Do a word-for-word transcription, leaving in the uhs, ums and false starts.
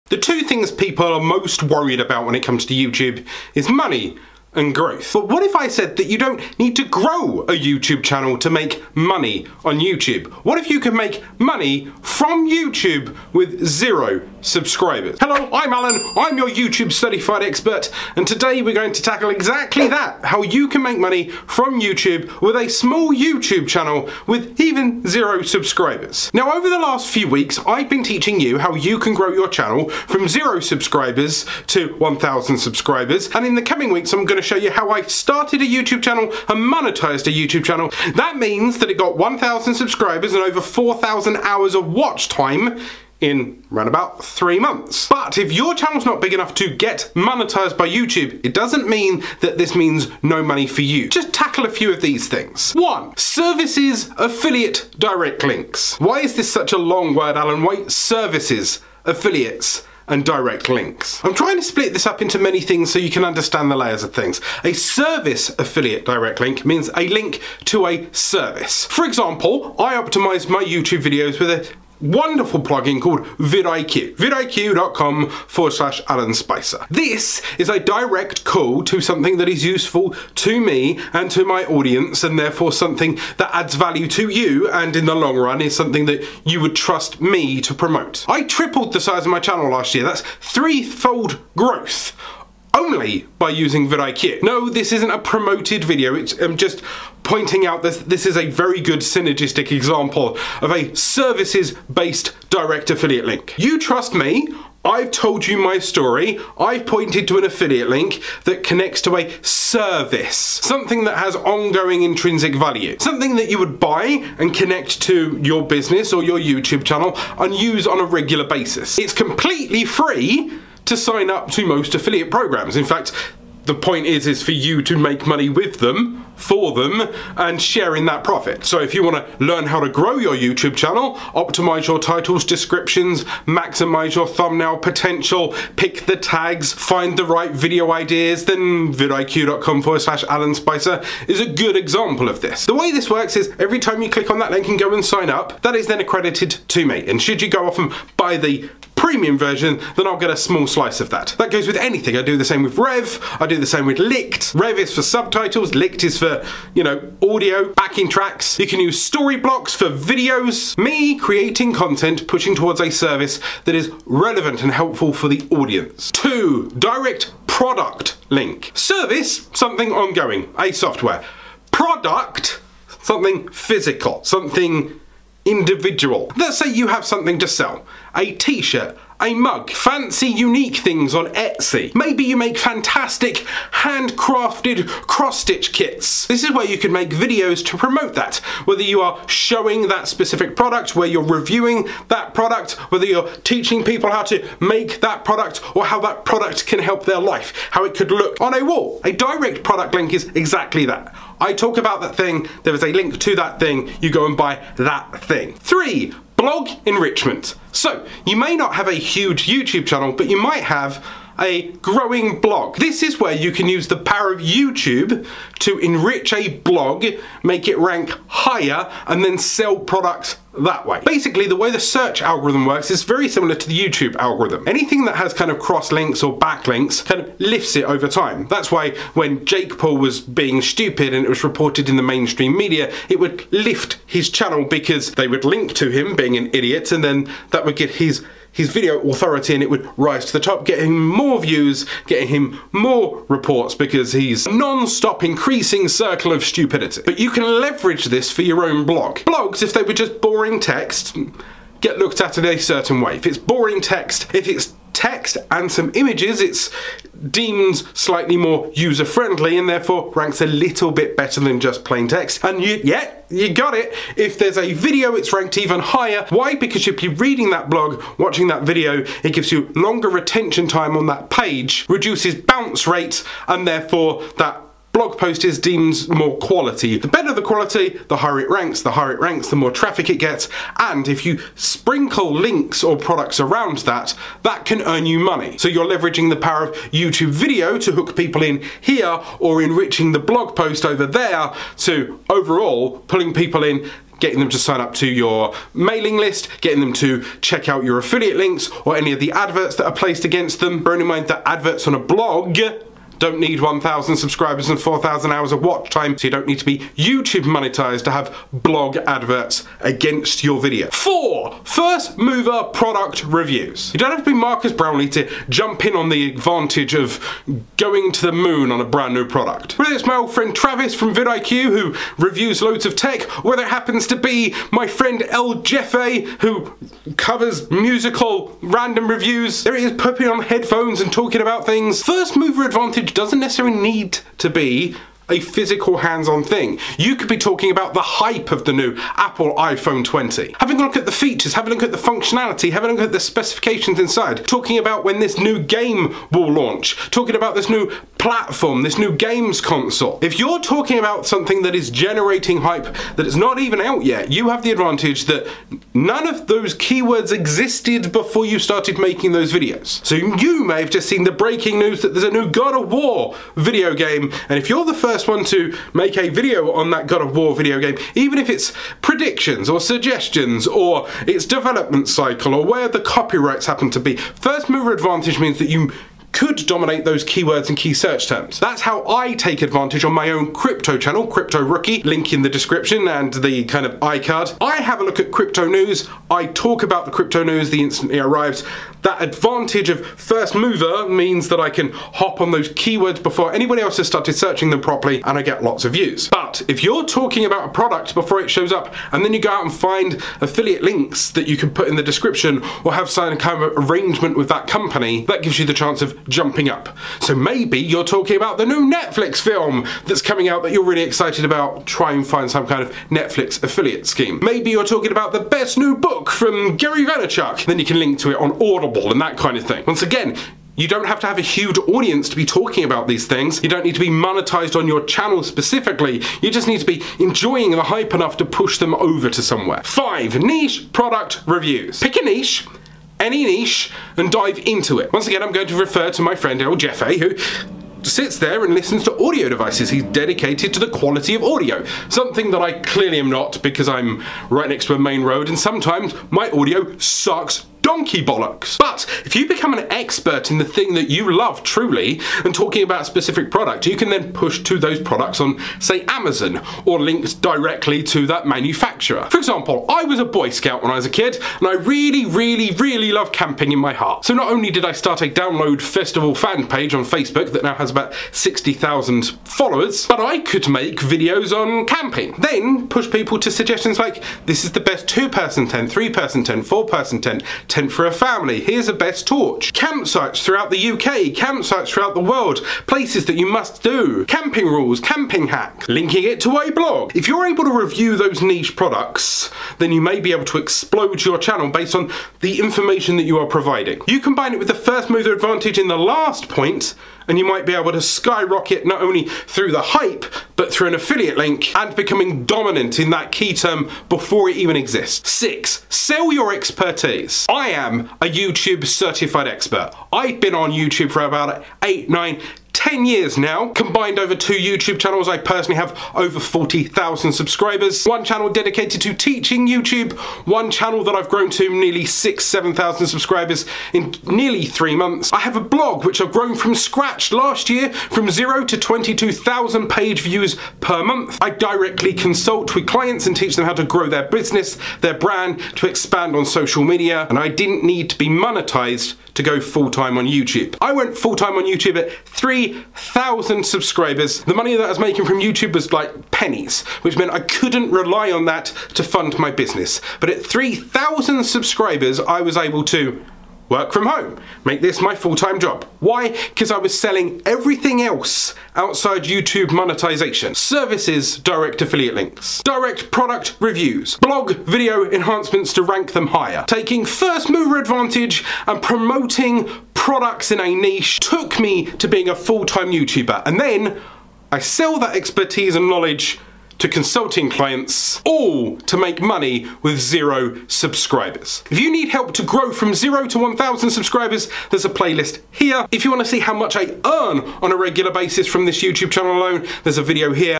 The two things people are most worried about when it comes to YouTube is money and growth. But what if I said that you don't need to grow a YouTube channel to make money on YouTube? What if you can make money from YouTube with zero subscribers? Hello, I'm Alan, I'm your YouTube certified expert, and today we're going to tackle exactly that, how you can make money from YouTube with a small YouTube channel with even zero subscribers. Now, over the last few weeks, I've been teaching you how you can grow your channel from zero subscribers to one thousand subscribers, and in the coming weeks, I'm going to show you how I started a YouTube channel and monetized a YouTube channel. That means that it got one thousand subscribers and over four thousand hours of watch time in around about three months. But if your channel's not big enough to get monetized by YouTube, it doesn't mean that this means no money for you. Just tackle a few of these things. One, services, affiliate, direct links. Why is this such a long word, Alan? Why services, affiliates, and direct links? I'm trying to split this up into many things so you can understand the layers of things. A service affiliate direct link means a link to a service. For example, I optimize my YouTube videos with a wonderful plugin called vidIQ. vidIQ.com forward slash Alan Spicer. This is a direct call to something that is useful to me and to my audience, and therefore something that adds value to you, and in the long run is something that you would trust me to promote. I tripled the size of my channel last year. That's threefold growth only by using vidIQ. No, this isn't a promoted video. It's um, just pointing out that this is a very good synergistic example of a services-based direct affiliate link. You trust me. I've told you my story. I've pointed to an affiliate link that connects to a service, something that has ongoing intrinsic value, something that you would buy and connect to your business or your YouTube channel and use on a regular basis. It's completely free to sign up to most affiliate programs. In fact, the point is is for you to make money with them, for them, and share in that profit. So if you want to learn how to grow your YouTube channel, optimize your titles, descriptions, maximize your thumbnail potential, pick the tags, find the right video ideas, then vidIQ.com forward slash Alan Spicer is a good example of this. The way this works is every time you click on that link and go and sign up, that is then accredited to me. And should you go off and buy the premium version, then I'll get a small slice of that. That goes with anything. I do the same with Rev, I do the same with Licked. Rev is for subtitles, Licked is for, you know, audio, backing tracks. You can use story blocks for videos. Me creating content, pushing towards a service that is relevant and helpful for the audience. Two, direct product link. Service, something ongoing, a software. Product, something physical, something individual. Let's say you have something to sell. A t-shirt, a mug, fancy unique things on Etsy. Maybe you make fantastic handcrafted cross-stitch kits. This is where you can make videos to promote that. Whether you are showing that specific product, where you're reviewing that product, whether you're teaching people how to make that product or how that product can help their life, how it could look on a wall. A direct product link is exactly that. I talk about that thing, there is a link to that thing, you go and buy that thing. Three, blog enrichment. So, you may not have a huge YouTube channel, but you might have a growing blog. This is where you can use the power of YouTube to enrich a blog, make it rank higher, and then sell products that way. Basically, the way the search algorithm works is very similar to the YouTube algorithm. Anything that has kind of cross links or backlinks kind of lifts it over time. That's why when Jake Paul was being stupid and it was reported in the mainstream media, it would lift his channel because they would link to him being an idiot, and then that would get his his video authority and it would rise to the top, getting him more views, getting him more reports because he's a non-stop increasing circle of stupidity. But you can leverage this for your own blog. Blogs, if they were just boring text, get looked at in a certain way. If it's boring text, if it's text and some images, it's deemed slightly more user-friendly and therefore ranks a little bit better than just plain text. And you, yeah, you got it. If there's a video, it's ranked even higher. Why? Because you'll be reading that blog, watching that video, it gives you longer retention time on that page, reduces bounce rate, and therefore that blog post is deemed more quality. The better the quality, the higher it ranks, the higher it ranks, the more traffic it gets, and if you sprinkle links or products around that, that can earn you money. So you're leveraging the power of YouTube video to hook people in here, or enriching the blog post over there to overall pulling people in, getting them to sign up to your mailing list, getting them to check out your affiliate links or any of the adverts that are placed against them. Bearing in mind that adverts on a blog don't need one thousand subscribers and four thousand hours of watch time, so you don't need to be YouTube monetized to have blog adverts against your video. Four, first mover product reviews. You don't have to be Marcus Brownlee to jump in on the advantage of going to the moon on a brand new product. Whether it's my old friend Travis from vidIQ, who reviews loads of tech, or whether it happens to be my friend El Jefe, who covers musical random reviews, there he is putting on headphones and talking about things. First mover advantage doesn't necessarily need to be a physical hands-on thing. You could be talking about the hype of the new Apple iPhone twenty. Having a look at the features, having a look at the functionality, having a look at the specifications inside, talking about when this new game will launch, talking about this new platform, this new games console. If you're talking about something that is generating hype that is not even out yet, you have the advantage that none of those keywords existed before you started making those videos. So you may have just seen the breaking news that there's a new God of War video game, and if you're the first one to make a video on that God of War video game, even if it's predictions or suggestions or its development cycle or where the copyrights happen to be, first mover advantage means that you could dominate those keywords and key search terms. That's how I take advantage on my own crypto channel, Crypto Rookie, link in the description and the kind of iCard. I have a look at crypto news, I talk about the crypto news the instant it arrives. That advantage of first mover means that I can hop on those keywords before anybody else has started searching them properly, and I get lots of views. But if you're talking about a product before it shows up, and then you go out and find affiliate links that you can put in the description or have some kind of arrangement with that company, that gives you the chance of jumping up. So maybe you're talking about the new Netflix film that's coming out that you're really excited about. Try and find some kind of Netflix affiliate scheme. Maybe you're talking about the best new book from Gary Vaynerchuk. Then you can link to it on Audible and that kind of thing. Once again, you don't have to have a huge audience to be talking about these things. You don't need to be monetized on your channel specifically. You just need to be enjoying the hype enough to push them over to somewhere. Five, niche product reviews. Pick a niche, any niche, and dive into it. Once again, I'm going to refer to my friend El Jefe, who sits there and listens to audio devices. He's dedicated to the quality of audio. Something that I clearly am not, because I'm right next to a main road and sometimes my audio sucks donkey bollocks. But if you become an expert in the thing that you love truly and talking about a specific product, you can then push to those products on, say, Amazon, or links directly to that manufacturer. For example, I was a Boy Scout when I was a kid, and I really, really, really love camping in my heart. So not only did I start a Download Festival fan page on Facebook that now has about sixty thousand followers, but I could make videos on camping. Then push people to suggestions like, this is the best two-person tent, three-person tent, four-person tent, tent for a family, here's a best torch. Campsites throughout the U K, campsites throughout the world, places that you must do, camping rules, camping hacks, linking it to a blog. If you're able to review those niche products, then you may be able to explode your channel based on the information that you are providing. You combine it with the first mover advantage in the last point, and you might be able to skyrocket not only through the hype, but through an affiliate link and becoming dominant in that key term before it even exists. Six, sell your expertise. I am a YouTube certified expert. I've been on YouTube for about eight, nine, ten years now. Combined over two YouTube channels, I personally have over forty thousand subscribers. One channel dedicated to teaching YouTube, one channel that I've grown to nearly six, seven thousand subscribers in nearly three months. I have a blog which I've grown from scratch last year from zero to twenty-two thousand page views per month. I directly consult with clients and teach them how to grow their business, their brand, to expand on social media, and I didn't need to be monetized to go full-time on YouTube. I went full-time on YouTube at three thousand subscribers. The money that I was making from YouTube was like pennies, which meant I couldn't rely on that to fund my business. But at three thousand subscribers, I was able to work from home, make this my full-time job. Why? Because I was selling everything else outside YouTube monetization. Services, direct affiliate links, direct product reviews, blog video enhancements to rank them higher. Taking first mover advantage and promoting products in a niche took me to being a full-time YouTuber. And then I sell that expertise and knowledge to consulting clients, all to make money with zero subscribers. If you need help to grow from zero to one thousand subscribers, there's a playlist here. If you want to see how much I earn on a regular basis from this YouTube channel alone, there's a video here.